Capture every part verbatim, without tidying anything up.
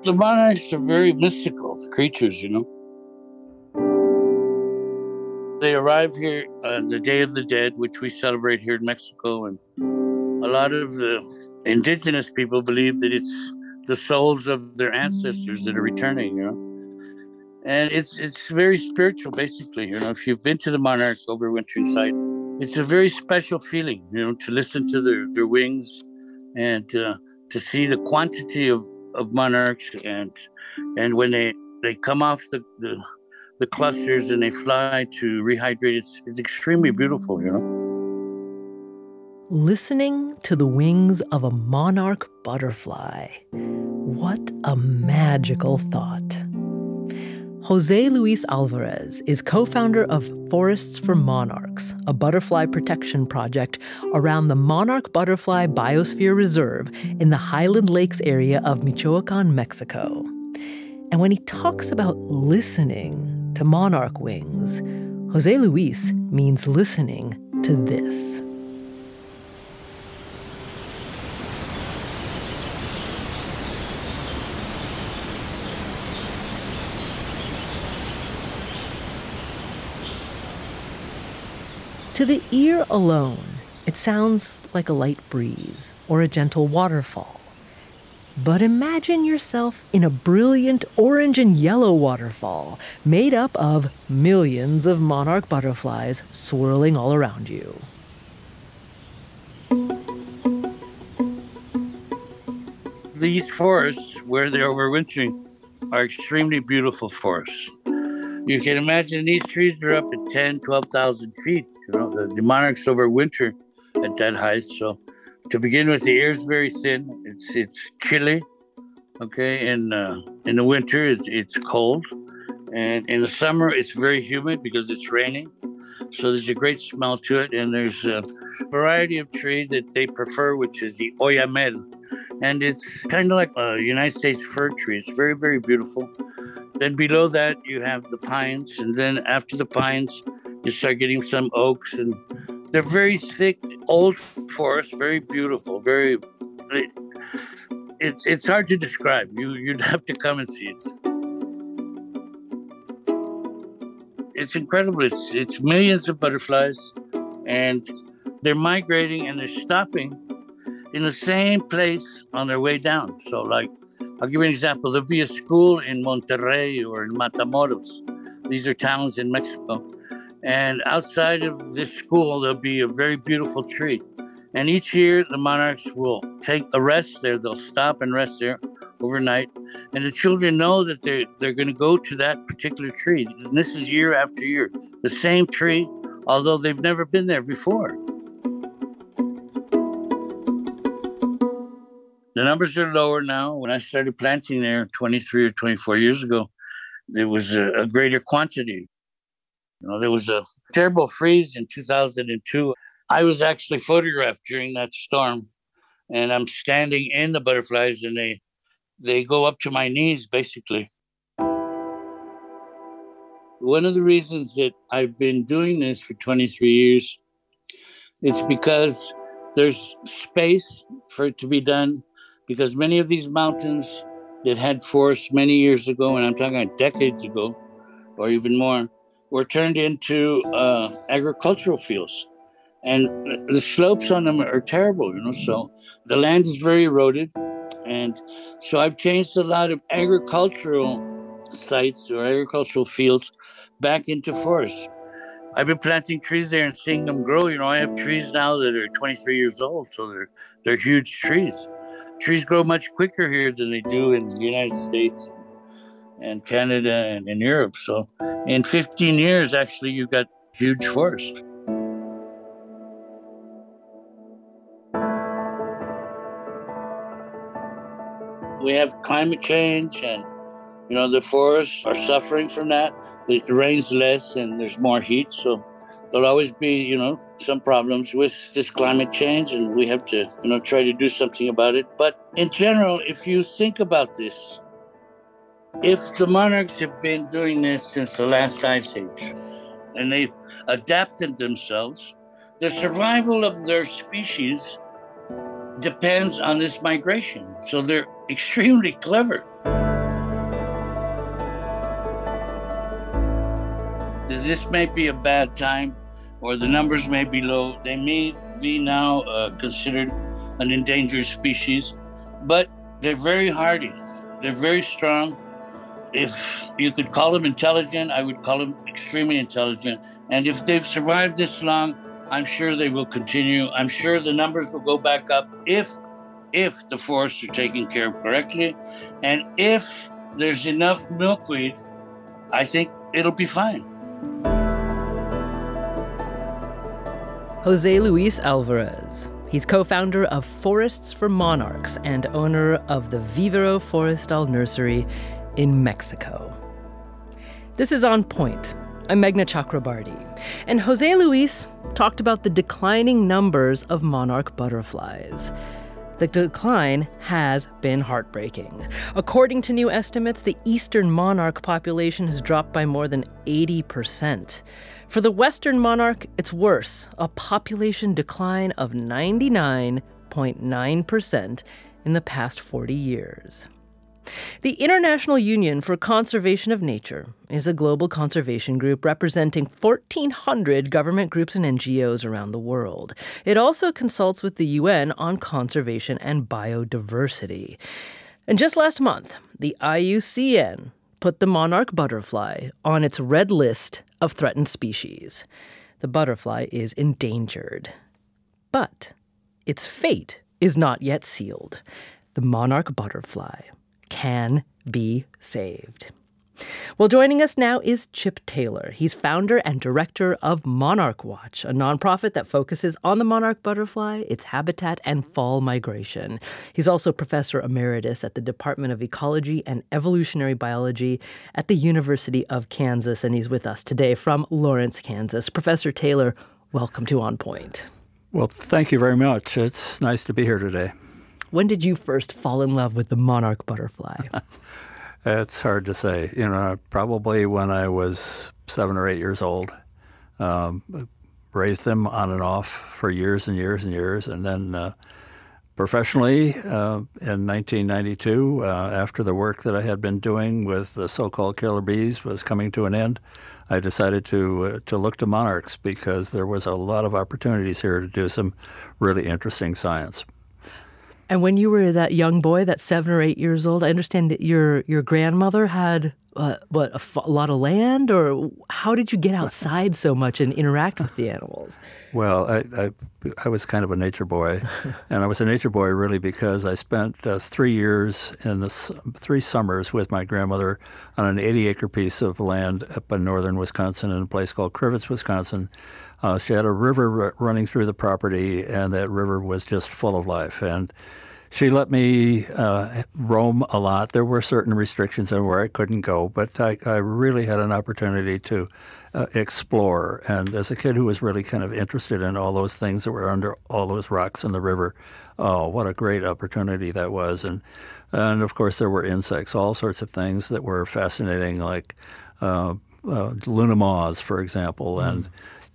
The monarchs are very mystical creatures, you know. They arrive here on the Day of the Dead, which we celebrate here in Mexico. And a lot of the indigenous people believe that it's the souls of their ancestors that are returning, you know. And it's it's very spiritual, basically. You know, if you've been to the monarchs overwintering site, it's a very special feeling, you know, to listen to their, their wings and uh, to see the quantity of, of monarchs. And and when they, they come off the, the, the clusters and they fly to rehydrate, it's, it's extremely beautiful, you know. Listening to the wings of a monarch butterfly. What a magical thought. Jose Luis Alvarez is co-founder of Forests for Monarchs, a butterfly protection project around the Monarch Butterfly Biosphere Reserve in the Highland Lakes area of Michoacan, Mexico. And when he talks about listening to monarch wings, Jose Luis means listening to this. To the ear alone, it sounds like a light breeze or a gentle waterfall. But imagine yourself in a brilliant orange and yellow waterfall made up of millions of monarch butterflies swirling all around you. These forests, where they're overwintering, are extremely beautiful forests. You can imagine these trees are up at ten, twelve thousand feet. You know, the, the monarchs overwinter at that height. So to begin with, the air is very thin. It's it's chilly. Okay, in uh, in the winter it's it's cold, and in the summer it's very humid because it's raining. So there's a great smell to it, and there's a variety of tree that they prefer, which is the oyamel, and it's kind of like a United States fir tree. It's very very beautiful. Then below that you have the pines, and then after the pines you start getting some oaks, and they're very thick, old forests, very beautiful, very. It, it's it's hard to describe. You you'd have to come and see it. It's incredible. It's it's millions of butterflies, and they're migrating and they're stopping in the same place on their way down. So, like, I'll give you an example. There'll be a school in Monterrey or in Matamoros. These are towns in Mexico. And outside of this school, there'll be a very beautiful tree. And each year, the monarchs will take a rest there. They'll stop and rest there overnight. And the children know that they're, they're going to go to that particular tree. And this is year after year. The same tree, although they've never been there before. The numbers are lower now. When I started planting there twenty-three or twenty-four years ago, there was a, a greater quantity. You know, there was a terrible freeze in two thousand two. I was actually photographed during that storm, and I'm standing in the butterflies, and they they go up to my knees, basically. One of the reasons that I've been doing this for twenty-three years, it's because there's space for it to be done, because many of these mountains that had forests many years ago, and I'm talking decades ago, or even more, were turned into uh, agricultural fields. And the slopes on them are terrible, you know, so the land is very eroded. And so I've changed a lot of agricultural sites or agricultural fields back into forests. I've been planting trees there and seeing them grow. You know, I have trees now that are twenty-three years old, so they're they're huge trees. Trees grow much quicker here than they do in the United States and Canada and in Europe. So in fifteen years, actually, you've got huge forests. We have climate change, and you know the forests are suffering from that. It rains less and there's more heat, so there'll always be, you know, some problems with this climate change, and we have to, you know, try to do something about it. But in general, if you think about this, if the monarchs have been doing this since the last ice age, and they've adapted themselves, the survival of their species depends on this migration. So they're extremely clever. this may be a bad time, or the numbers may be low. They may be now uh, considered an endangered species, but they're very hardy. They're very strong. If you could call them intelligent, I would call them extremely intelligent. And if they've survived this long, I'm sure they will continue. I'm sure the numbers will go back up if if the forests are taken care of correctly. And if there's enough milkweed, I think it'll be fine. Jose Luis Alvarez. He's co-founder of Forests for Monarchs and owner of the Vivero Forestal Nursery in Mexico. This is On Point. I'm Meghna Chakrabarty. And Jose Luis talked about the declining numbers of monarch butterflies. The decline has been heartbreaking. According to new estimates, the eastern monarch population has dropped by more than eighty percent. For the western monarch, it's worse, a population decline of ninety-nine point nine percent in the past forty years. The International Union for Conservation of Nature is a global conservation group representing fourteen hundred government groups and N G Os around the world. It also consults with the U N on conservation and biodiversity. And just last month, the I U C N put the monarch butterfly on its red list of threatened species. The butterfly is endangered. But its fate is not yet sealed. The monarch butterfly can be saved. Well, joining us now is Chip Taylor. He's founder and director of Monarch Watch, a nonprofit that focuses on the monarch butterfly, its habitat, and fall migration. He's also professor emeritus at the Department of Ecology and Evolutionary Biology at the University of Kansas, and he's with us today from Lawrence, Kansas. Professor Taylor, welcome to On Point. Well, thank you very much. It's nice to be here today. When did you first fall in love with the monarch butterfly? It's hard to say. You know, probably when I was seven or eight years old. Um, raised them on and off for years and years and years. And then uh, professionally, uh, in nineteen ninety-two, uh, after the work that I had been doing with the so-called killer bees was coming to an end, I decided to uh, to look to monarchs because there was a lot of opportunities here to do some really interesting science. And when you were that young boy, that seven or eight years old, I understand that your your grandmother had, uh, what, a, f- a lot of land? Or how did you get outside so much and interact with the animals? Well, I, I, I was kind of a nature boy. And I was a nature boy really because I spent uh, three years in this, three summers with my grandmother on an eighty-acre piece of land up in northern Wisconsin in a place called Crivitz, Wisconsin. Uh, she had a river r- running through the property, and that river was just full of life. And she let me uh, roam a lot. There were certain restrictions on where I couldn't go, but I, I really had an opportunity to uh, explore. And as a kid who was really kind of interested in all those things that were under all those rocks in the river, oh, what a great opportunity that was. And, and of course, there were insects, all sorts of things that were fascinating, like uh, uh, Luna moths, for example, mm. and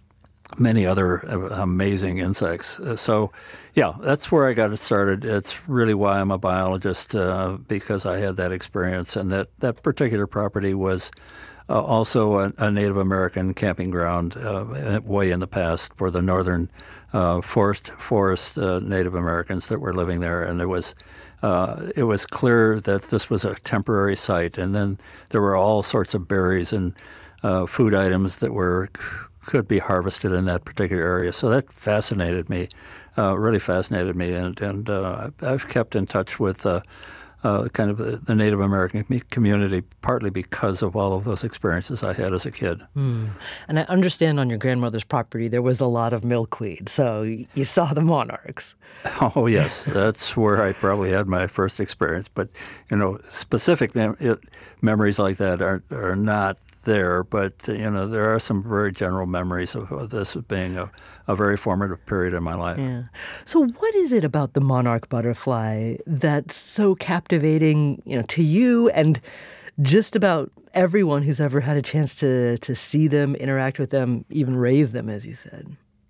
many other amazing insects. So, yeah, that's where I got it started. It's really why I'm a biologist, uh, because I had that experience. And that, that particular property was uh, also a, a Native American camping ground uh, way in the past for the northern uh, forest, forest uh, Native Americans that were living there. And it was, uh, it was clear that this was a temporary site. And then there were all sorts of berries and uh, food items that were could be harvested in that particular area. So that fascinated me, uh, really fascinated me. And, and uh, I've kept in touch with uh, uh, kind of the, the Native American community, partly because of all of those experiences I had as a kid. Mm. And I understand on your grandmother's property there was a lot of milkweed, so you saw the monarchs. Oh, yes. That's where I probably had my first experience. But, you know, specific mem- it, memories like that are, are not there, but you know there are some very general memories of, of this being a, a very formative period in my life. Yeah. So, what is it about the monarch butterfly that's so captivating, you know, to you and just about everyone who's ever had a chance to to see them, interact with them, even raise them, as you said?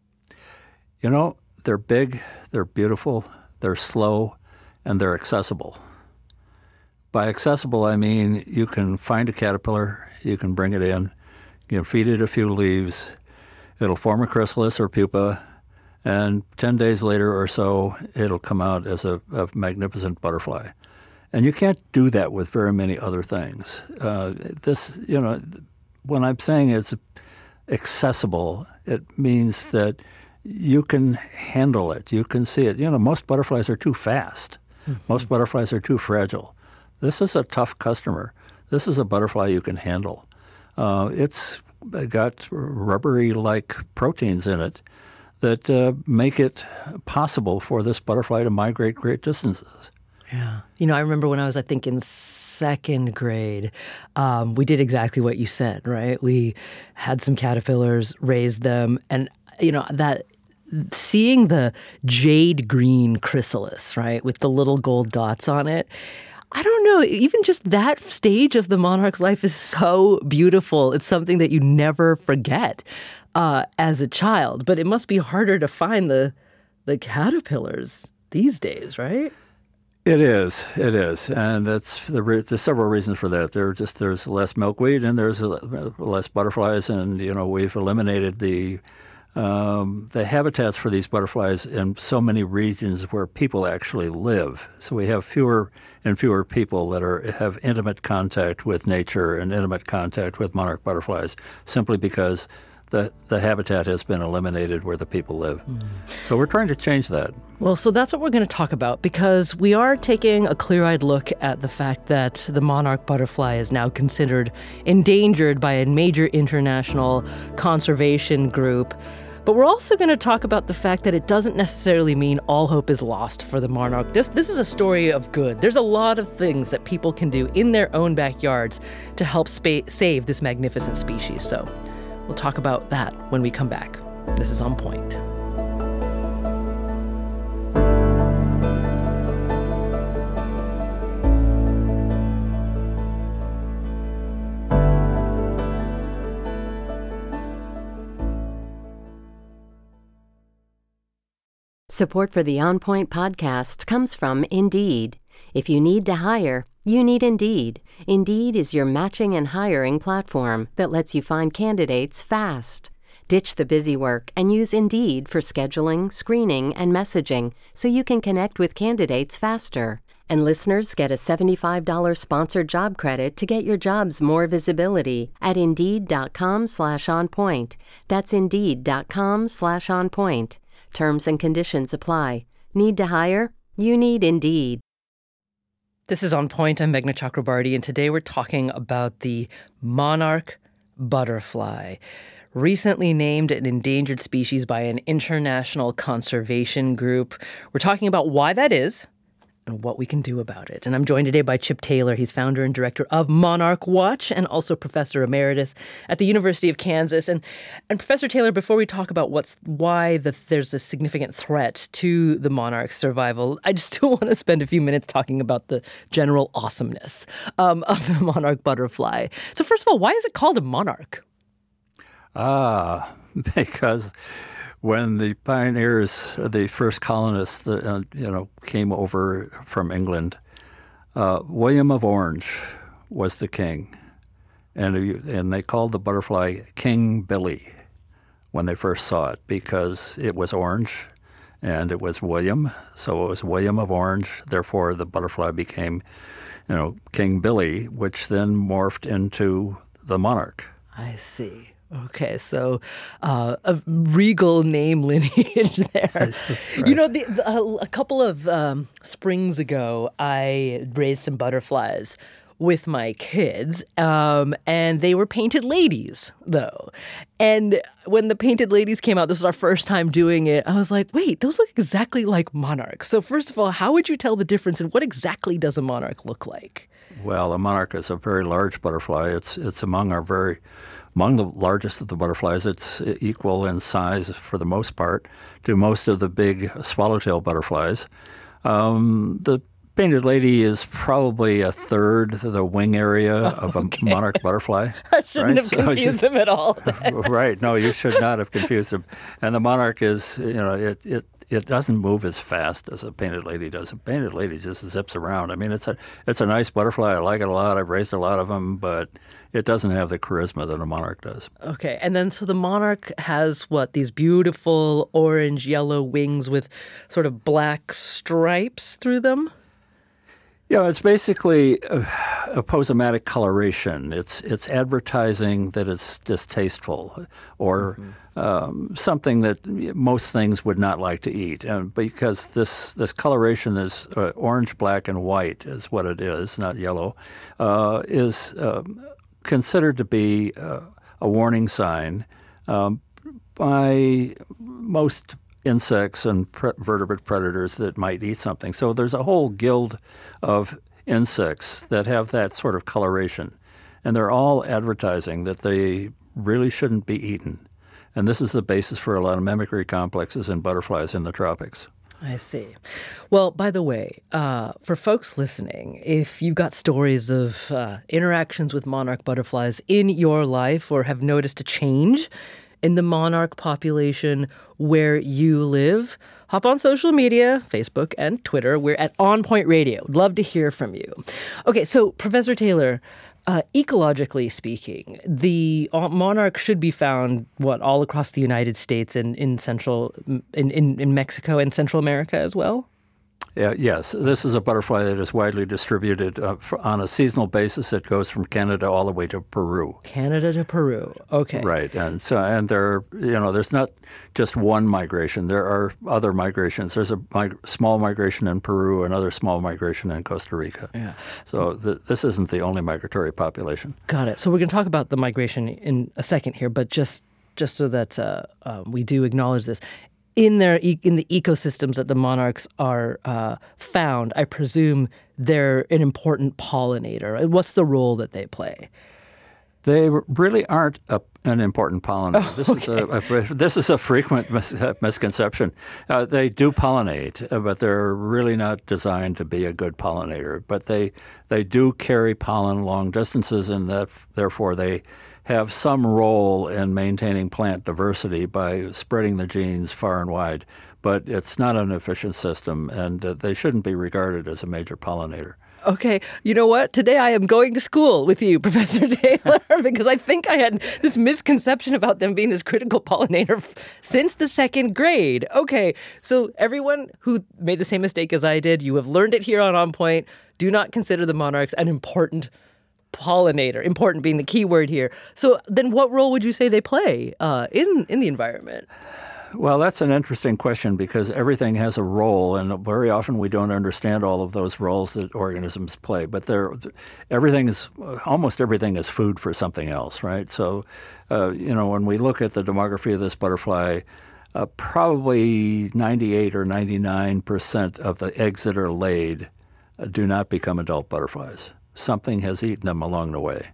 You know, they're big, they're beautiful, they're slow, and they're accessible. By accessible, I mean you can find a caterpillar, you can bring it in, You know, feed it a few leaves. It'll form a chrysalis or pupa, and ten days later or so, it'll come out as a, a magnificent butterfly. And you can't do that with very many other things. Uh, this, you know, when I'm saying it's accessible, it means that you can handle it. You can see it. You know, most butterflies are too fast. Mm-hmm. Most butterflies are too fragile. This is a tough customer. This is a butterfly you can handle. Uh, it's got rubbery-like proteins in it that uh, make it possible for this butterfly to migrate great distances. Yeah. You know, I remember when I was, I think, in second grade, um, we did exactly what you said, right? We had some caterpillars, raised them, and, you know, that seeing the jade green chrysalis, right, with the little gold dots on it, I don't know, even just that stage of the monarch's life is so beautiful. It's something that you never forget uh, as a child. But it must be harder to find the the caterpillars these days, right? It is. It is. And that's the re- there's several reasons for that. There just there's less milkweed and there's less butterflies, and you know we've eliminated the Um, the habitats for these butterflies in so many regions where people actually live. So we have fewer and fewer people that are have intimate contact with nature and intimate contact with monarch butterflies simply because the, the habitat has been eliminated where the people live. Mm. So we're trying to change that. Well, so that's what we're going to talk about, because we are taking a clear-eyed look at the fact that the monarch butterfly is now considered endangered by a major international conservation group. But we're also going to talk about the fact that it doesn't necessarily mean all hope is lost for the monarch. This, this is a story of good. There's a lot of things that people can do in their own backyards to help spa- save this magnificent species. So we'll talk about that when we come back. This is On Point. Support for the On Point podcast comes from Indeed. If you need to hire, you need Indeed. Indeed is your matching and hiring platform that lets you find candidates fast. Ditch the busy work and use Indeed for scheduling, screening, and messaging so you can connect with candidates faster. And listeners get a seventy-five dollars sponsored job credit to get your jobs more visibility at Indeed.com slash on point. That's Indeed.com slash on point. Terms and conditions apply. Need to hire? You need Indeed. This is On Point. I'm Meghna Chakrabarty, and today we're talking about the monarch butterfly, recently named an endangered species by an international conservation group. We're talking about why that is and what we can do about it. And I'm joined today by Chip Taylor. He's founder and director of Monarch Watch and also professor emeritus at the University of Kansas. And and Professor Taylor, before we talk about what's why the, there's a significant threat to the monarch's survival, I just still want to spend a few minutes talking about the general awesomeness um, of the monarch butterfly. So first of all, why is it called a monarch? Ah, because when the pioneers, the first colonists, uh, you know, came over from England, uh, William of Orange was the king, and and they called the butterfly King Billy when they first saw it because it was orange, and it was William, so it was William of Orange. Therefore, the butterfly became, you know, King Billy, which then morphed into the monarch. I see. Okay, so uh, a regal name lineage there. Right. You know, the, the, a, a couple of um, springs ago, I raised some butterflies with my kids, um, and they were painted ladies, though. And when the painted ladies came out, this was our first time doing it, I was like, wait, those look exactly like monarchs. So first of all, how would you tell the difference, and what exactly does a monarch look like? Well, a monarch is a very large butterfly. It's it's among our very Among the largest of the butterflies. It's equal in size, for the most part, to most of the big swallowtail butterflies. Um, the painted lady is probably a third the wing area of a okay. monarch butterfly. I shouldn't right? have confused so you, them at all. Right. No, you should not have confused them. And the monarch is, you know, it, it it doesn't move as fast as a painted lady does. A painted lady just zips around. I mean, it's a it's a nice butterfly. I like it a lot. I've raised a lot of them, but it doesn't have the charisma that a monarch does. Okay, and then so the monarch has what, these beautiful orange yellow wings with sort of black stripes through them? Yeah, it's basically a, a posematic coloration. It's it's advertising that it's distasteful or mm-hmm. um, something that most things would not like to eat. And because this this coloration is uh, orange, black, and white is what it is, not yellow, uh, is um, considered to be uh, a warning sign um, by most insects and pre- vertebrate predators that might eat something. So there's a whole guild of insects that have that sort of coloration, and they're all advertising that they really shouldn't be eaten. And this is the basis for a lot of mimicry complexes in butterflies in the tropics. I see. Well, by the way, uh, for folks listening, if you've got stories of uh, interactions with monarch butterflies in your life or have noticed a change in the monarch population where you live, hop on social media, Facebook and Twitter. We're at On Point Radio. Love to hear from you. Okay, so Professor Taylor, uh, ecologically speaking, the monarch should be found, what, all across the United States and in Central, in, in, in Mexico and Central America as well? Yeah, yes, this is a butterfly that is widely distributed uh, on a seasonal basis. It goes from Canada all the way to Peru. Canada to Peru. Okay. Right, and so and there, you know, there's not just one migration. There are other migrations. There's a mig- small migration in Peru, another small migration in Costa Rica. Yeah. So th- this isn't the only migratory population. Got it. So we're going to talk about the migration in a second here, but just just so that uh, uh, we do acknowledge this. In their in the ecosystems that the monarchs are uh, found, I presume they're an important pollinator. What's the role that they play? They really aren't a, an important pollinator. Oh, this okay. is a, a this is a frequent mis- misconception. Uh, they do pollinate, uh, but they're really not designed to be a good pollinator. But they they do carry pollen long distances, and that therefore they have some role in maintaining plant diversity by spreading the genes far and wide. But it's not an efficient system, and uh, they shouldn't be regarded as a major pollinator. Okay, you know what? Today I am going to school with you, Professor Taylor, because I think I had this misconception about them being this critical pollinator f- since the second grade. Okay, so everyone who made the same mistake as I did, you have learned it here on On Point. Do not consider the monarchs an important pollinator, important being the key word here. So then what role would you say they play uh, in, in the environment? Well, that's an interesting question because everything has a role, and very often we don't understand all of those roles that organisms play. But they're, everything is almost everything is food for something else, right? So, uh, you know, when we look at the demography of this butterfly, uh, probably ninety-eight or ninety-nine percent of the eggs that are laid uh, do not become adult butterflies. Something has eaten them along the way.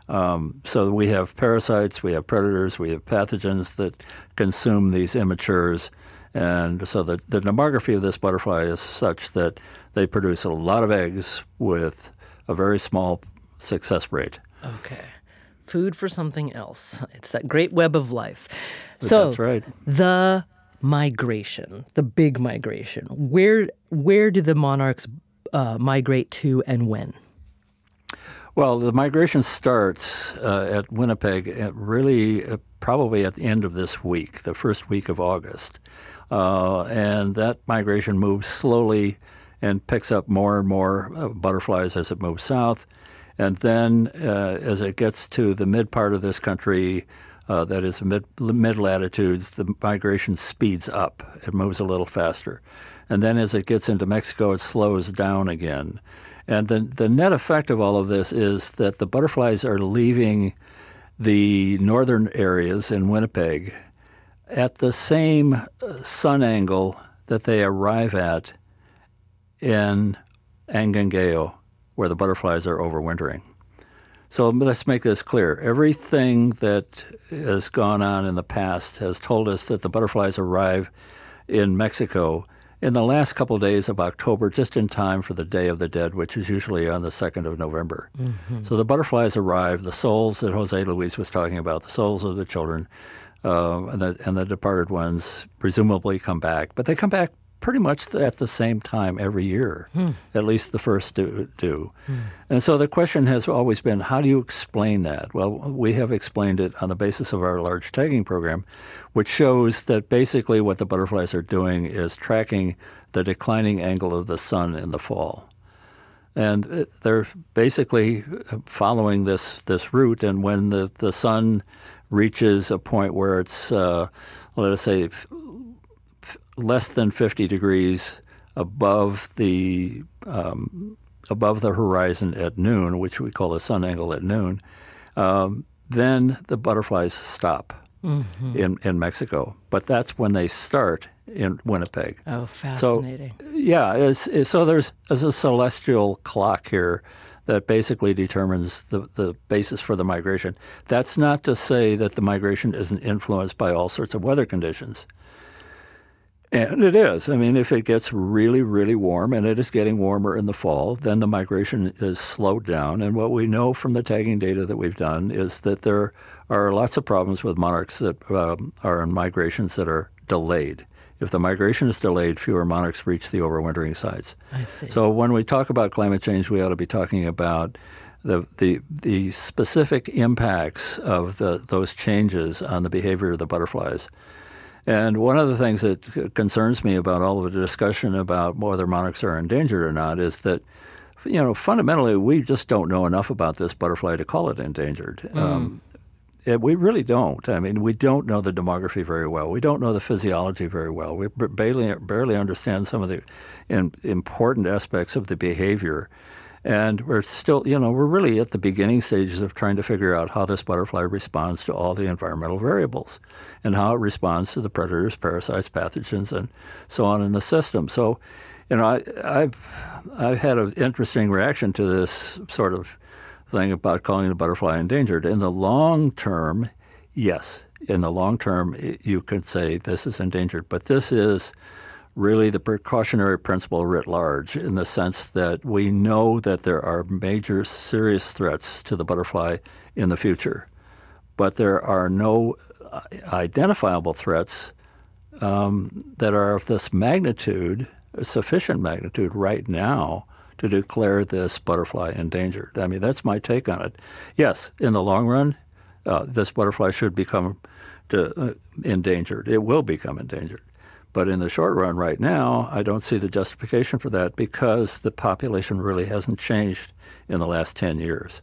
Um, so we have parasites, we have predators, we have pathogens that consume these immatures. And so the, the demography of this butterfly is such that they produce a lot of eggs with a very small success rate. Okay. Food for something else. It's that great web of life. So that's right. The migration, the big migration, where, where do the monarchs uh, migrate to and when? Well, the migration starts uh, at Winnipeg at really uh, probably at the end of this week, the first week of August. Uh, and that migration moves slowly and picks up more and more uh, butterflies as it moves south. And then uh, as it gets to the mid part of this country, uh, that is mid, mid latitudes, the migration speeds up. It moves a little faster. And then as it gets into Mexico, it slows down again. And the, the net effect of all of this is that the butterflies are leaving the northern areas in Winnipeg at the same sun angle that they arrive at in Angangeo, where the butterflies are overwintering. So let's make this clear. Everything that has gone on in the past has told us that the butterflies arrive in Mexico in the last couple of days of October, just in time for the Day of the Dead, which is usually on the second of November. Mm-hmm. So the butterflies arrive, the souls that Jose Luis was talking about, the souls of the children, uh, and, the, and the departed ones presumably come back. But they come back pretty much at the same time every year, hmm. at least the first do. do. Hmm. And so the question has always been, how do you explain that? Well, we have explained it on the basis of our large tagging program, which shows that basically what the butterflies are doing is tracking the declining angle of the sun in the fall. And they're basically following this, this route, and when the, the sun reaches a point where it's, uh, let us say, f- less than fifty degrees above the um, above the horizon at noon, which we call the sun angle at noon, um, then the butterflies stop mm-hmm. in, in Mexico. But that's when they start in Winnipeg. Oh, fascinating. So, yeah, it's, it's, so there's, there's a celestial clock here that basically determines the, the basis for the migration. That's not to say that the migration isn't influenced by all sorts of weather conditions. And it is. I mean, if it gets really, really warm, and it is getting warmer in the fall, then the migration is slowed down. And what we know from the tagging data that we've done is that there are lots of problems with monarchs that um, are in migrations that are delayed. If the migration is delayed, fewer monarchs reach the overwintering sites. I see. So when we talk about climate change, we ought to be talking about the the, the specific impacts of the, those changes on the behavior of the butterflies. And one of the things that concerns me about all of the discussion about whether monarchs are endangered or not is that, you know, fundamentally we just don't know enough about this butterfly to call it endangered. Mm. Um, it, we really don't. I mean, we don't know the demography very well. We don't know the physiology very well. We barely barely understand some of the in, important aspects of the behavior. And we're still, you know, we're really at the beginning stages of trying to figure out how this butterfly responds to all the environmental variables and how it responds to the predators, parasites, pathogens, and so on in the system. So, you know, I, I've, I've had an interesting reaction to this sort of thing about calling the butterfly endangered. In the long term, yes. In the long term, you could say this is endangered. But this is really the precautionary principle writ large, in the sense that we know that there are major serious threats to the butterfly in the future, but there are no identifiable threats um, that are of this magnitude, sufficient magnitude right now to declare this butterfly endangered. I mean, that's my take on it. Yes, in the long run, uh, this butterfly should become to, uh, endangered. It will become endangered. But in the short run right now, I don't see the justification for that because the population really hasn't changed in the last ten years.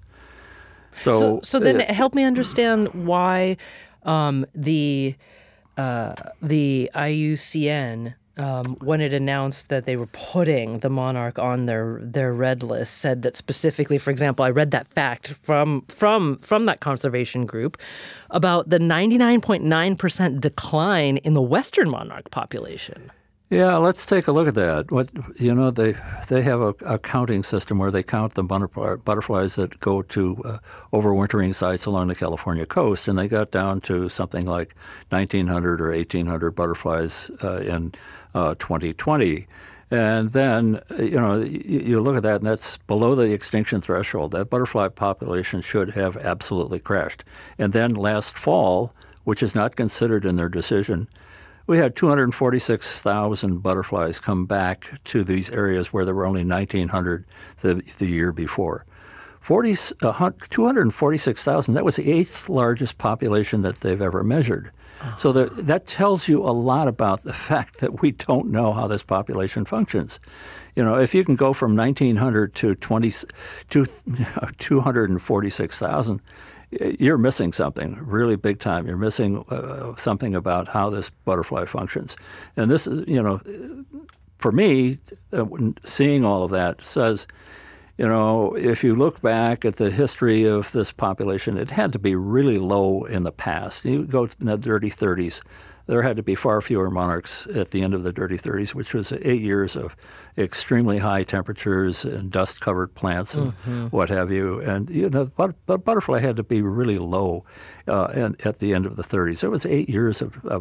So, so, so then uh, help me understand why um, the uh, the I U C N, um, when it announced that they were putting the monarch on their their red list, said that specifically, for example, I read that fact from from from that conservation group about the ninety-nine point nine percent decline in the Western monarch population. Yeah, let's take a look at that. What you know, they they have a, a counting system where they count the butterfly, butterflies that go to uh, overwintering sites along the California coast, and they got down to something like nineteen hundred or eighteen hundred butterflies uh, in uh, twenty twenty. And then, you know, you, you look at that, and that's below the extinction threshold. That butterfly population should have absolutely crashed. And then last fall, which is not considered in their decision, we had two hundred forty-six thousand butterflies come back to these areas where there were only nineteen hundred the, the year before. forty, uh, two hundred forty-six thousand, that was the eighth largest population that they've ever measured. Oh. So the, that tells you a lot about the fact that we don't know how this population functions. You know, if you can go from nineteen hundred to twenty, to two hundred forty-six thousand, you're missing something really big time. You're missing uh, something about how this butterfly functions. And this is, you know, for me, uh, seeing all of that says, you know, if you look back at the history of this population, it had to be really low in the past. You go in the dirty thirties, there had to be far fewer monarchs at the end of the dirty thirties, which was eight years of extremely high temperatures and dust-covered plants and mm-hmm. what have you. And you know, the but, butterfly had to be really low uh, and, at the end of the thirties. It was eight years of, of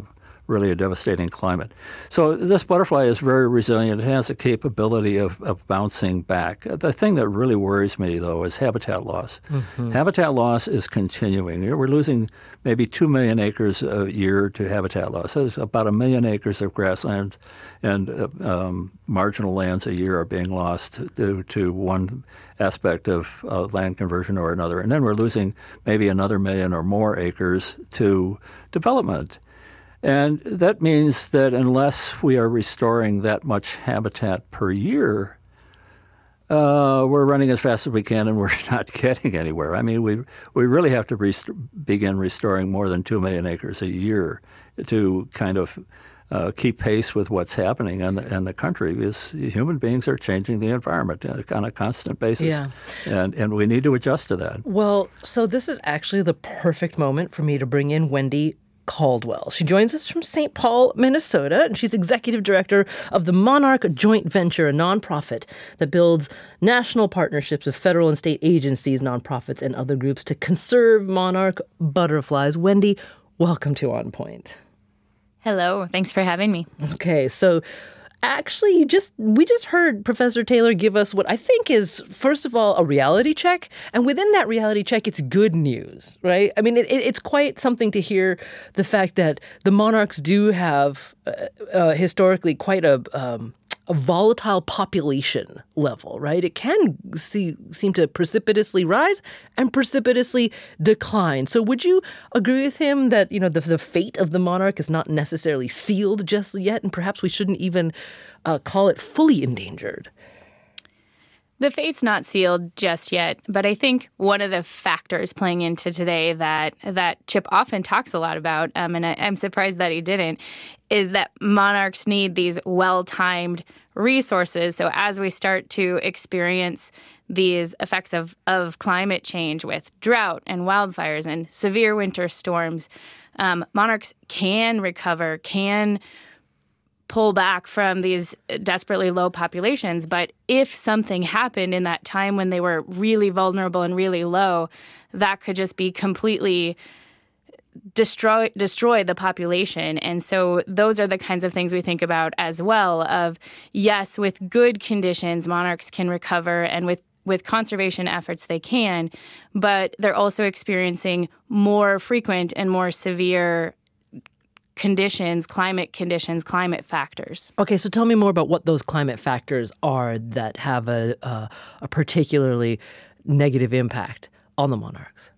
really a devastating climate. So this butterfly is very resilient. It has a capability of, of bouncing back. The thing that really worries me, though, is habitat loss. Mm-hmm. Habitat loss is continuing. We're losing maybe two million acres a year to habitat loss. That's about a million acres of grassland and uh, um, marginal lands a year are being lost due to one aspect of uh, land conversion or another. And then we're losing maybe another million or more acres to development. And that means that unless we are restoring that much habitat per year, uh, we're running as fast as we can and we're not getting anywhere. I mean, we we really have to rest- begin restoring more than two million acres a year to kind of Uh, keep pace with what's happening in the, in the country, because human beings are changing the environment on a constant basis. Yeah. And, and we need to adjust to that. Well, so this is actually the perfect moment for me to bring in Wendy Caldwell. She joins us from Saint Paul, Minnesota, and she's executive director of the Monarch Joint Venture, a nonprofit that builds national partnerships with federal and state agencies, nonprofits, and other groups to conserve monarch butterflies. Wendy, welcome to On Point. Hello. Thanks for having me. Okay, so actually, you just we just heard Professor Taylor give us what I think is, first of all, a reality check. And within that reality check, it's good news, right? I mean, it, it, it's quite something to hear the fact that the monarchs do have uh, uh, historically quite a... Um, a volatile population level, right? It can see, seem to precipitously rise and precipitously decline. So would you agree with him that, you know, the, the fate of the monarch is not necessarily sealed just yet, and perhaps we shouldn't even uh, call it fully endangered? The fate's not sealed just yet, but I think one of the factors playing into today that that Chip often talks a lot about, um, and I, I'm surprised that he didn't, is that monarchs need these well-timed resources. So as we start to experience these effects of, of climate change with drought and wildfires and severe winter storms, um, monarchs can recover, can pull back from these desperately low populations. But if something happened in that time when they were really vulnerable and really low, that could just be completely destroy destroy the population. And so those are the kinds of things we think about as well of, yes, with good conditions, monarchs can recover, and with with conservation efforts they can, but they're also experiencing more frequent and more severe conditions, climate conditions, climate factors. Okay, so tell me more about what those climate factors are that have a, uh, a particularly negative impact on the monarchs.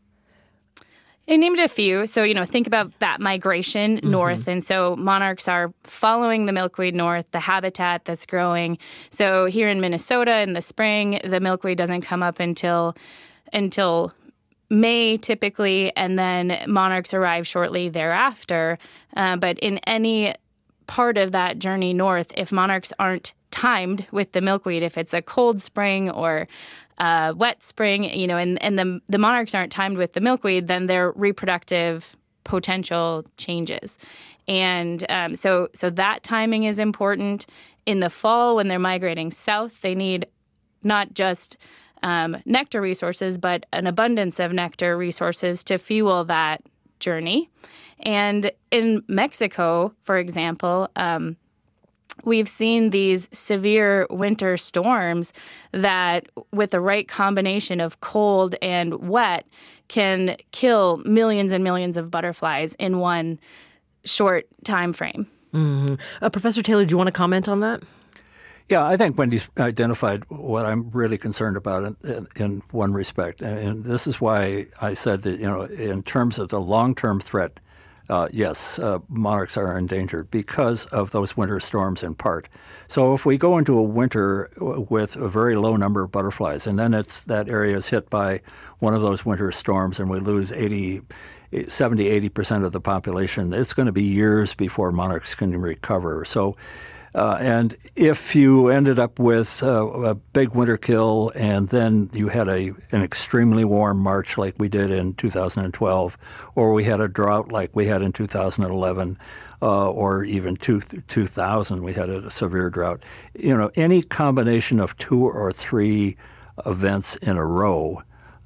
I named a few. So, you know, think about that migration mm-hmm. north. And so monarchs are following the milkweed north, the habitat that's growing. So here in Minnesota in the spring, the milkweed doesn't come up until until May typically, and then monarchs arrive shortly thereafter. Uh, but in any part of that journey north, if monarchs aren't timed with the milkweed, if it's a cold spring or a wet spring, you know, and, and the, the monarchs aren't timed with the milkweed, then their reproductive potential changes. And um, so, so that timing is important. In the fall, when they're migrating south, they need not just Um, nectar resources, but an abundance of nectar resources to fuel that journey. And in Mexico, for example, um, we've seen these severe winter storms that, with the right combination of cold and wet, can kill millions and millions of butterflies in one short time frame. Mm-hmm. Uh, Professor Taylor, do you want to comment on that? Yeah, I think Wendy's identified what I'm really concerned about in, in, in one respect. And this is why I said that, you know, in terms of the long-term threat, uh, yes, uh, monarchs are endangered because of those winter storms in part. So if we go into a winter with a very low number of butterflies, and then it's that area is hit by one of those winter storms and we lose eighty, seventy, eighty percent of the population, it's going to be years before monarchs can recover. So Uh, and if you ended up with uh, a big winter kill and then you had a an extremely warm March like we did in two thousand twelve, or we had a drought like we had in two thousand eleven, uh, or even two, two thousand, we had a severe drought, you know, any combination of two or three events in a row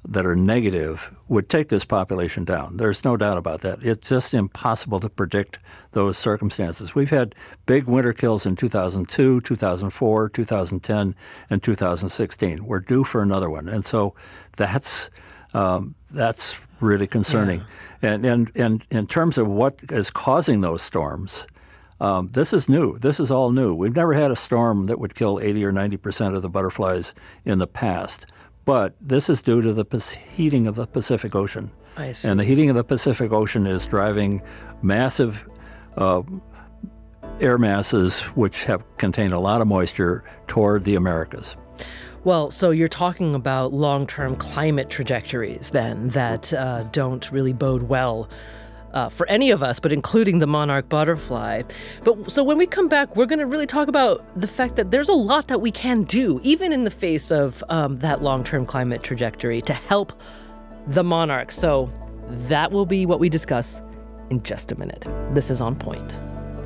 that are negative would take this population down. There's no doubt about that. It's just impossible to predict those circumstances. We've had big winter kills in two thousand two, two thousand four, two thousand ten, and two thousand sixteen. We're due for another one. And so that's um, that's really concerning. Yeah. And, and, and in terms of what is causing those storms, um, this is new. This is all new. We've never had a storm that would kill eighty or ninety percent of the butterflies in the past. But this is due to the heating of the Pacific Ocean. I see. And the heating of the Pacific Ocean is driving massive uh, air masses, which have contained a lot of moisture, toward the Americas. Well, so you're talking about long-term climate trajectories then that uh, don't really bode well Uh, for any of us, but including the monarch butterfly. But so when we come back, we're going to really talk about the fact that there's a lot that we can do, even in the face of um, that long-term climate trajectory, to help the monarch. So that will be what we discuss in just a minute. This is On Point.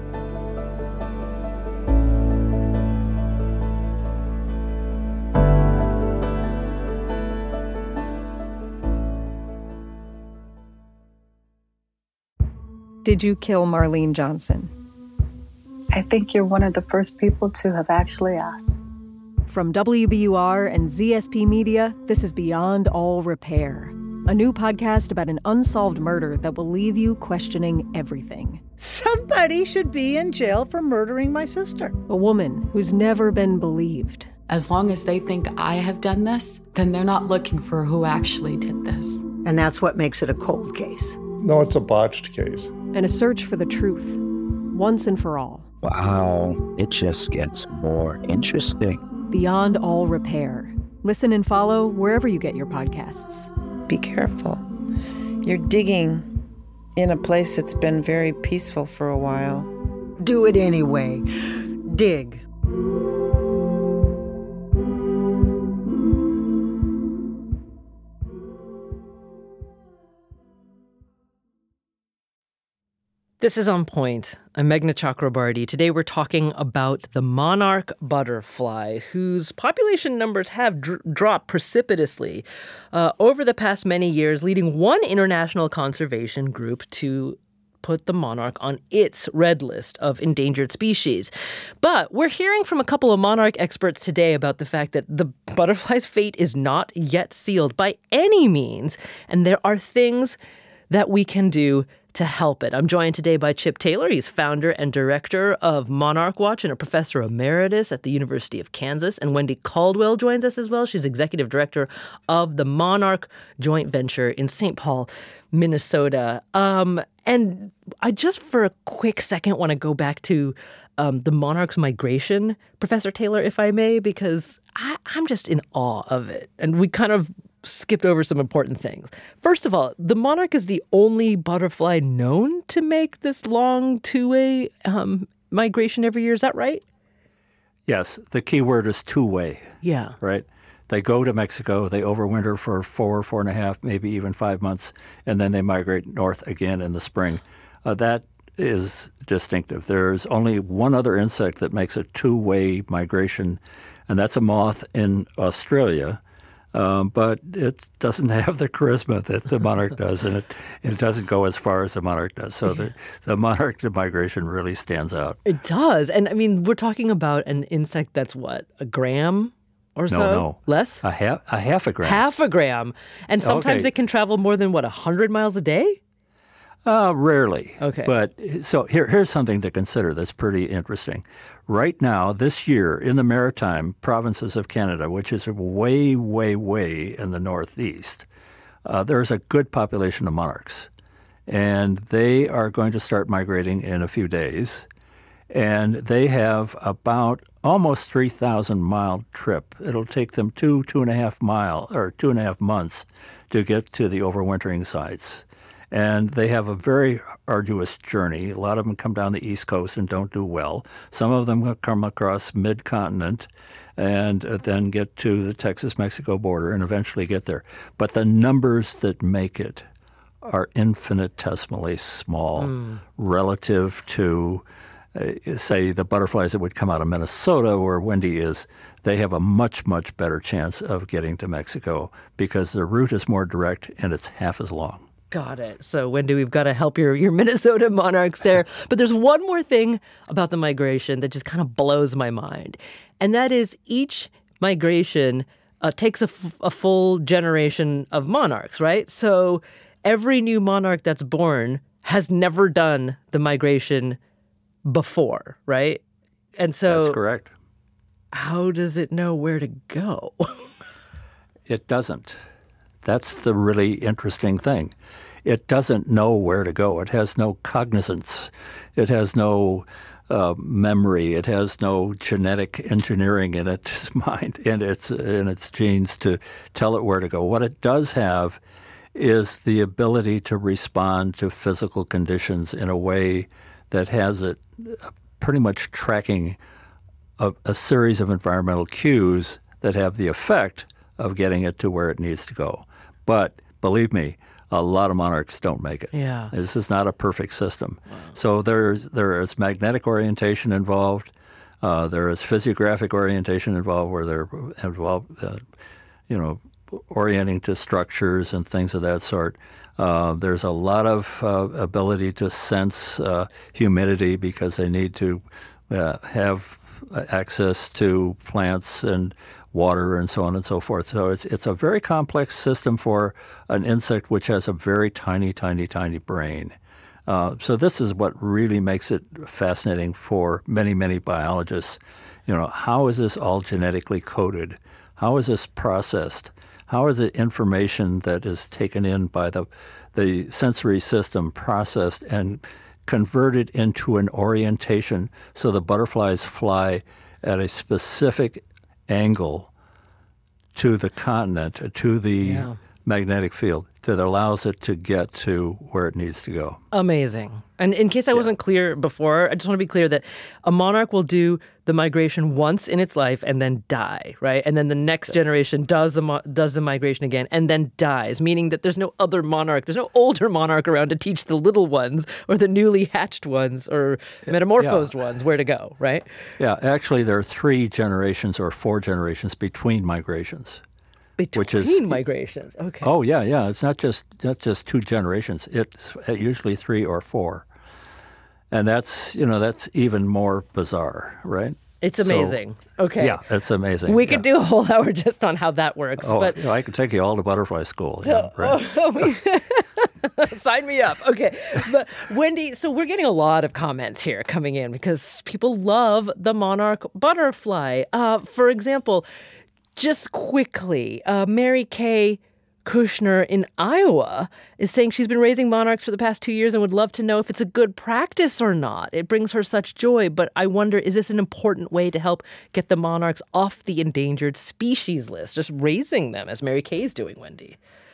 Did you kill Marlene Johnson? I think you're one of the first people to have actually asked. From W B U R and Z S P Media, this is Beyond All Repair, a new podcast about an unsolved murder that will leave you questioning everything. Somebody should be in jail for murdering my sister. A woman who's never been believed. As long as they think I have done this, then they're not looking for who actually did this. And that's what makes it a cold case. No, it's a botched case. And a search for the truth, once and for all. Wow, it just gets more interesting. Beyond All Repair. Listen and follow wherever you get your podcasts. Be careful. You're digging in a place that's been very peaceful for a while. Do it anyway. Dig. This is On Point. I'm Meghna Chakrabarty. Today we're talking about the monarch butterfly, whose population numbers have dr- dropped precipitously uh, over the past many years, leading one international conservation group to put the monarch on its red list of endangered species. But we're hearing from a couple of monarch experts today about the fact that the butterfly's fate is not yet sealed by any means, and there are things that we can do to help it. I'm joined today by Chip Taylor. He's founder and director of Monarch Watch and a professor emeritus at the University of Kansas. And Wendy Caldwell joins us as well. She's executive director of the Monarch Joint Venture in Saint Paul, Minnesota. Um, and I just for a quick second want to go back to um, the monarch's migration, Professor Taylor, if I may, because I, I'm just in awe of it. And we kind of skipped over some important things. First of all, the monarch is the only butterfly known to make this long two-way um, migration every year. Is that right? Yes. The key word is two-way. Yeah. Right? They go to Mexico, they overwinter for four, four and a half, maybe even five months, and then they migrate north again in the spring. Uh, that is distinctive. There's only one other insect that makes a two-way migration, and that's a moth in Australia. Um, but it doesn't have the charisma that the monarch does, and it, it doesn't go as far as the monarch does. So the, the monarch migration really stands out. It does. And I mean, we're talking about an insect that's what, a gram or no, so? No, Less? A half, a half a gram. Half a gram. And sometimes okay. it can travel more than, what, one hundred miles a day? Uh, rarely. Okay. But so here, here's something to consider that's pretty interesting. Right now, this year, in the maritime provinces of Canada, which is way, way, way in the northeast, uh, there's a good population of monarchs. And they are going to start migrating in a few days. And they have about almost three thousand mile trip. It'll take them two, two and a half mile or two and a half months to get to the overwintering sites. And they have a very arduous journey. A lot of them come down the East Coast and don't do well. Some of them come across mid-continent and then get to the Texas-Mexico border and eventually get there. But the numbers that make it are infinitesimally small mm. relative to uh, say, the butterflies that would come out of Minnesota, where Wendy is, they have a much, much better chance of getting to Mexico because the route is more direct and it's half as long. Got it. So, Wendy, we've got to help your, your Minnesota monarchs there. But there's one more thing about the migration that just kind of blows my mind. And that is each migration uh, takes a, f- a full generation of monarchs, right? So every new monarch that's born has never done the migration before, right? And so that's correct. How does it know where to go? It doesn't. That's the really interesting thing. It doesn't know where to go. It has no cognizance. It has no uh, memory. It has no genetic engineering in its mind, in its in its genes to tell it where to go. What it does have is the ability to respond to physical conditions in a way that has it pretty much tracking a, a series of environmental cues that have the effect of getting it to where it needs to go. But believe me, a lot of monarchs don't make it. Yeah. This is not a perfect system. Wow. So there's there is magnetic orientation involved. Uh, there is physiographic orientation involved, where they're involved, uh, you know, orienting to structures and things of that sort. Uh, there's a lot of uh, ability to sense uh, humidity because they need to uh, have access to plants and water and so on and so forth. So it's it's a very complex system for an insect which has a very tiny, tiny, tiny brain. Uh, so this is what really makes it fascinating for many, many biologists. You know, how is this all genetically coded? How is this processed? How is the information that is taken in by the the sensory system processed and converted into an orientation so the butterflies fly at a specific angle to the continent, to the yeah. magnetic field that allows it to get to where it needs to go. Amazing. And in case I yeah. wasn't clear before, I just want to be clear that a monarch will do the migration once in its life and then die, right? And then the next generation does the mo- does the migration again and then dies, meaning that there's no other monarch, there's no older monarch around to teach the little ones or the newly hatched ones or metamorphosed yeah. ones where to go, right? Yeah, actually there are three generations or four generations between migrations. Between which is, migrations, okay. Oh, yeah, yeah. It's not just not just two generations. It's usually three or four. And that's, you know, that's even more bizarre, right? It's amazing. So, okay. Yeah, it's amazing. We yeah. could do a whole hour just on how that works. Oh, but you know, I could take you all to butterfly school. Yeah, right. Oh, sign me up. Okay. But Wendy, so we're getting a lot of comments here coming in because people love the monarch butterfly. Uh, for example, just quickly, uh, Mary Kay Kushner in Iowa is saying she's been raising monarchs for the past two years and would love to know if it's a good practice or not. It brings her such joy, but I wonder, is this an important way to help get the monarchs off the endangered species list? Just raising them, as Mary Kay is doing, Wendy.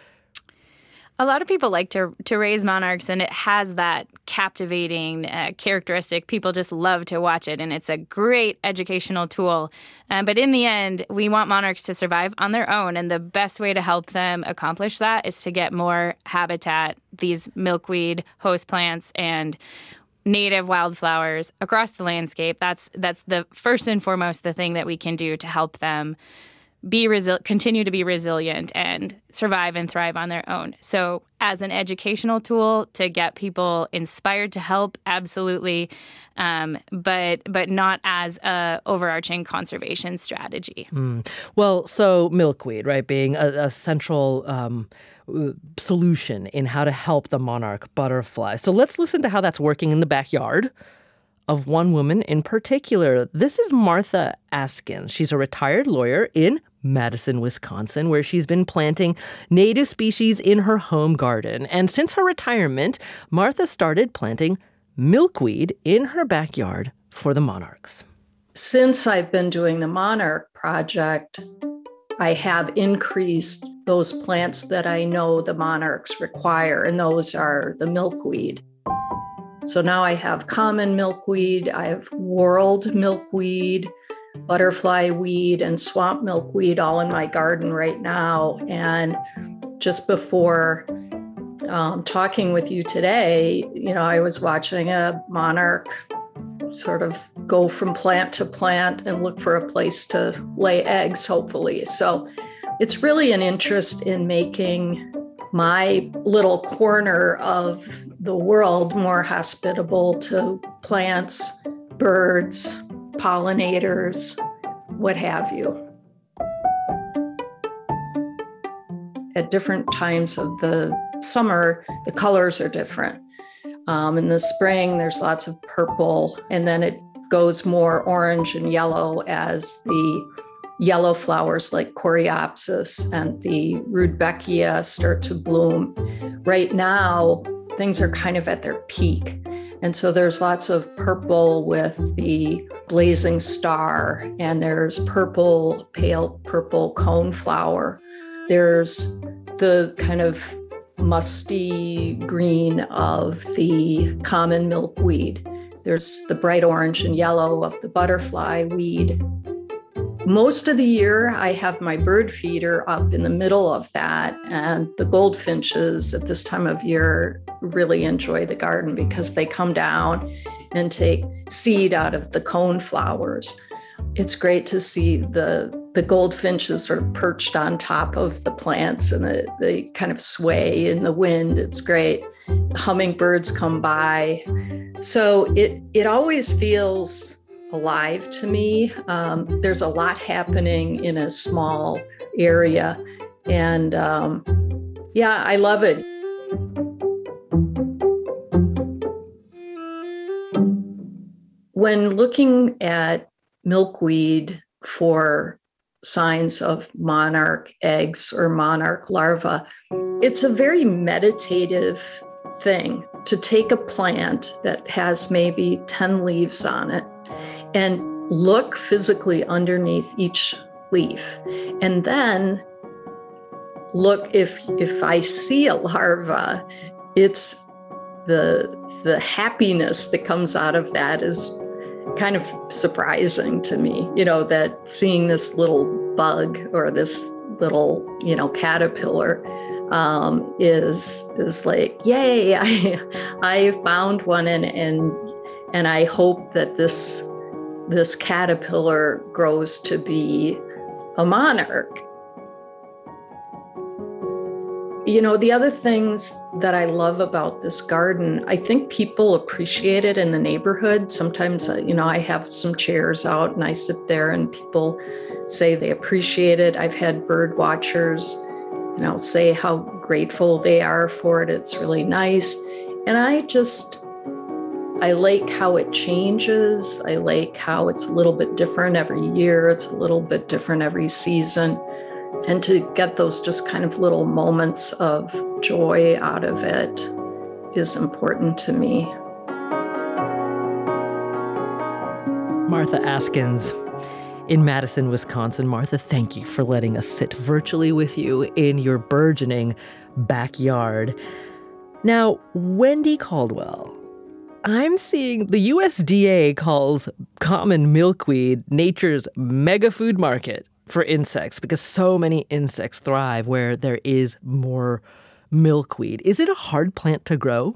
A lot of people like to to raise monarchs, and it has that captivating uh, characteristic. People just love to watch it, and it's a great educational tool. Um, but in the end, we want monarchs to survive on their own, and the best way to help them accomplish that is to get more habitat, these milkweed host plants, and native wildflowers across the landscape. That's that's the first and foremost the thing that we can do to help them be resi- continue to be resilient and survive and thrive on their own. So as an educational tool to get people inspired to help, absolutely, um, but but not as a overarching conservation strategy. Mm. Well, so milkweed, right, being a, a central um, solution in how to help the monarch butterfly. So let's listen to how that's working in the backyard of one woman in particular. This is Martha Askin. She's a retired lawyer in Madison, Wisconsin, where she's been planting native species in her home garden. And since her retirement, Martha started planting milkweed in her backyard for the monarchs. Since I've been doing the Monarch Project, I have increased those plants that I know the monarchs require, and those are the milkweed. So now I have common milkweed, I have world milkweed, butterfly weed, and swamp milkweed all in my garden right now. And just before um, talking with you today, you know, I was watching a monarch sort of go from plant to plant and look for a place to lay eggs, hopefully. So it's really an interest in making my little corner of the world more hospitable to plants, birds, pollinators, what have you. At different times of the summer, the colors are different. Um, in the spring, there's lots of purple, and then it goes more orange and yellow as the yellow flowers like Coreopsis and the Rudbeckia start to bloom. Right now, things are kind of at their peak. And so there's lots of purple with the blazing star, and there's purple, pale purple coneflower. There's the kind of musty green of the common milkweed. There's the bright orange and yellow of the butterfly weed. Most of the year, I have my bird feeder up in the middle of that, and the goldfinches at this time of year really enjoy the garden because they come down and take seed out of the coneflowers. It's great to see the the goldfinches sort of perched on top of the plants, and the, they kind of sway in the wind. It's great. Hummingbirds come by. So it it always feels alive to me. Um, there's a lot happening in a small area. And um, yeah, I love it. When looking at milkweed for signs of monarch eggs or monarch larvae, it's a very meditative thing to take a plant that has maybe ten leaves on it and look physically underneath each leaf. And then look, if if I see a larva, it's the the happiness that comes out of that is kind of surprising to me, you know, that seeing this little bug or this little, you know, caterpillar um, is is like, yay, I I found one, and and and I hope that this this caterpillar grows to be a monarch. You know, the other things that I love about this garden, I think people appreciate it in the neighborhood. Sometimes, uh, you know, I have some chairs out and I sit there and people say they appreciate it. I've had bird watchers, you know, say how grateful they are for it. It's really nice. And I just, I like how it changes. I like how it's a little bit different every year. It's a little bit different every season. And to get those just kind of little moments of joy out of it is important to me. Martha Askins in Madison, Wisconsin. Martha, thank you for letting us sit virtually with you in your burgeoning backyard. Now, Wendy Caldwell, I'm seeing the U S D A calls common milkweed nature's mega food market for insects because so many insects thrive where there is more milkweed. Is it a hard plant to grow?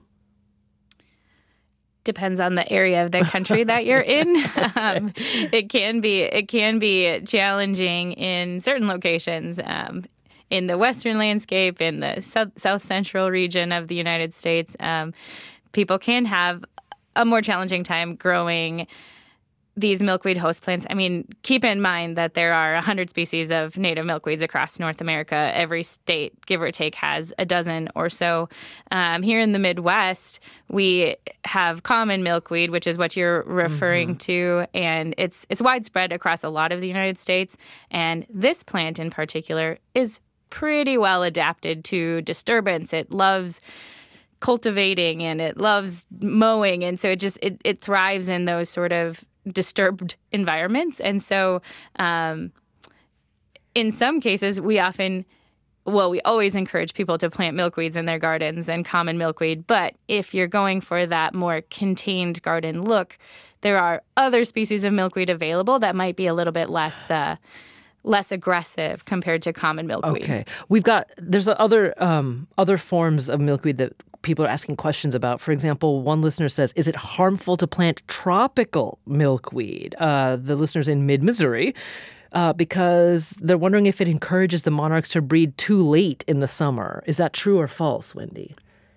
Depends on the area of the country that you're in. Okay. Um, it can be it can be challenging in certain locations. Um, in the western landscape, in the south, south central region of the United States, um, people can have a more challenging time growing these milkweed host plants. I mean, keep in mind that there are one hundred species of native milkweeds across North America. Every state, give or take, has a dozen or so. Um, here in the Midwest, we have common milkweed, which is what you're referring mm-hmm. to, and it's it's widespread across a lot of the United States. And this plant in particular is pretty well adapted to disturbance. It loves cultivating and it loves mowing, and so it just it, it thrives in those sort of disturbed environments. And so um, in some cases, we often, well, we always encourage people to plant milkweeds in their gardens and common milkweed. But if you're going for that more contained garden look, there are other species of milkweed available that might be a little bit less uh, less aggressive compared to common milkweed. Okay. We've got, there's other um, other forms of milkweed that people are asking questions about. For example, one listener says, is it harmful to plant tropical milkweed? Uh, the listener's in mid-Missouri. Uh, because they're wondering if it encourages the monarchs to breed too late in the summer. Is that true or false, Wendy?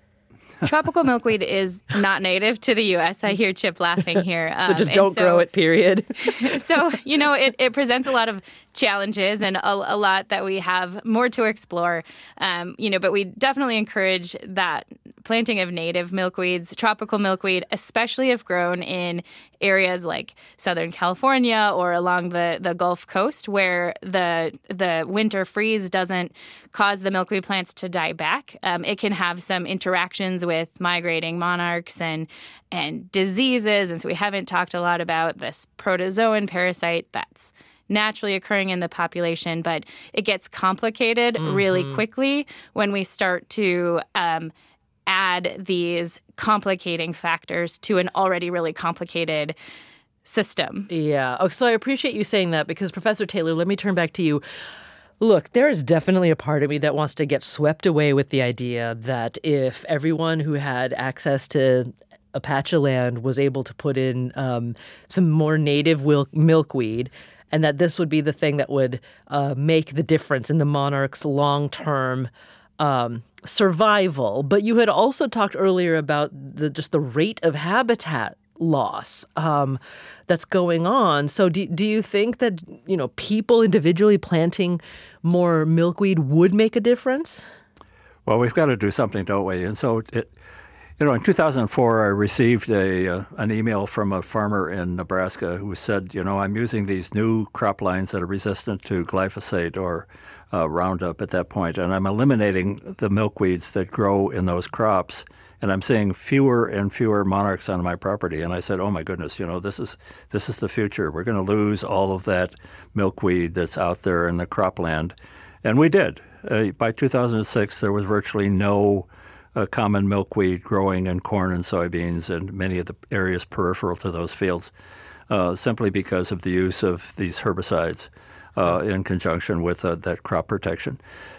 Tropical milkweed is not native to the U S. I hear Chip laughing here. Um, so just don't so, grow it, period. So, you know, it, it presents a lot of challenges and a, a lot that we have more to explore. Um, you know, but we definitely encourage that planting of native milkweeds, tropical milkweed, especially if grown in areas like Southern California or along the, the Gulf Coast, where the the winter freeze doesn't cause the milkweed plants to die back. Um, it can have some interactions with migrating monarchs and and diseases. And so we haven't talked a lot about this protozoan parasite that's naturally occurring in the population, but it gets complicated mm-hmm. really quickly when we start to um, add these complicating factors to an already really complicated system. Yeah. Oh, so I appreciate you saying that because, Professor Taylor, let me turn back to you. Look, there is definitely a part of me that wants to get swept away with the idea that if everyone who had access to a patch of land was able to put in um, some more native wil- milkweed, and that this would be the thing that would uh, make the difference in the monarch's long-term um, survival. But you had also talked earlier about the just the rate of habitat loss um, that's going on. So do, do you think that, you know, people individually planting more milkweed would make a difference? Well, we've got to do something, don't we? And so, it, you know, in two thousand four, I received a uh, an email from a farmer in Nebraska who said, you know, I'm using these new crop lines that are resistant to glyphosate or uh, Roundup at that point, and I'm eliminating the milkweeds that grow in those crops. And I'm seeing fewer and fewer monarchs on my property. And I said, oh, my goodness, you know, this is this is the future. We're going to lose all of that milkweed that's out there in the cropland. And we did. Uh, by two thousand six, there was virtually no uh, common milkweed growing in corn and soybeans and many of the areas peripheral to those fields, uh, simply because of the use of these herbicides uh, in conjunction with uh, that crop protection.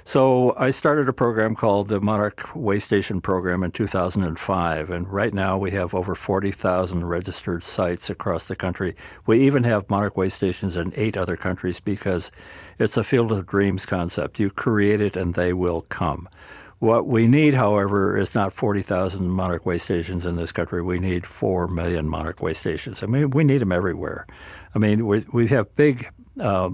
So I started a program called the Monarch Way Station Program in two thousand five, and right now we have over forty thousand registered sites across the country. We even have Monarch Way Stations in eight other countries because it's a field of dreams concept. You create it and they will come. What we need, however, is not forty thousand Monarch Way Stations in this country. We need four million Monarch Way Stations. I mean, we need them everywhere. I mean, we, we have big um,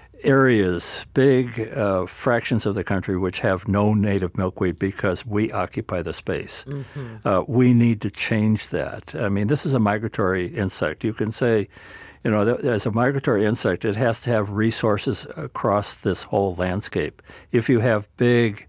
areas, big uh, fractions of the country which have no native milkweed because we occupy the space. Mm-hmm. Uh, we need to change that. I mean, this is a migratory insect. You can say, you know, as a migratory insect, it has to have resources across this whole landscape. If you have big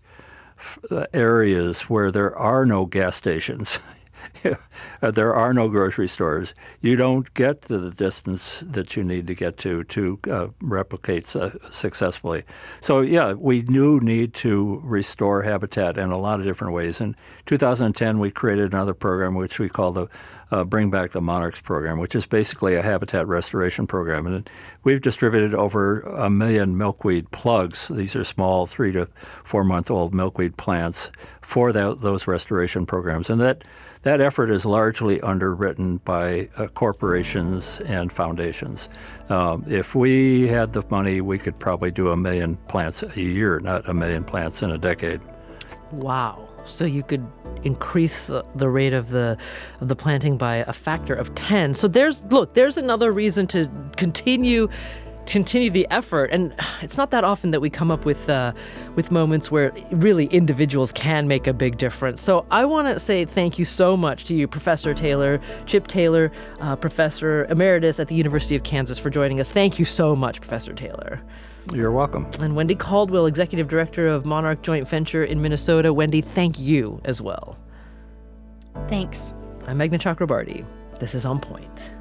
areas where there are no gas stations, there are no grocery stores, you don't get to the distance that you need to get to to uh, replicate uh, successfully. So, yeah, we do need to restore habitat in a lot of different ways. In two thousand ten, we created another program which we call the uh, Bring Back the Monarchs program, which is basically a habitat restoration program. And we've distributed over a million milkweed plugs. These are small three to four month old milkweed plants for that, those restoration programs. And that That effort is largely underwritten by uh, corporations and foundations. Um, if we had the money, we could probably do a million plants a year, not a million plants in a decade. Wow. So you could increase the, the rate of the of the planting by a factor of ten. So there's, look, there's another reason to continue continue the effort. And it's not that often that we come up with uh, with moments where really individuals can make a big difference. So I want to say thank you so much to you, Professor Taylor, Chip Taylor, uh, Professor Emeritus at the University of Kansas, for joining us. Thank you so much, Professor Taylor. You're welcome. And Wendy Caldwell, Executive Director of Monarch Joint Venture in Minnesota. Wendy, thank you as well. Thanks. I'm Meghna Chakrabarty. This is On Point.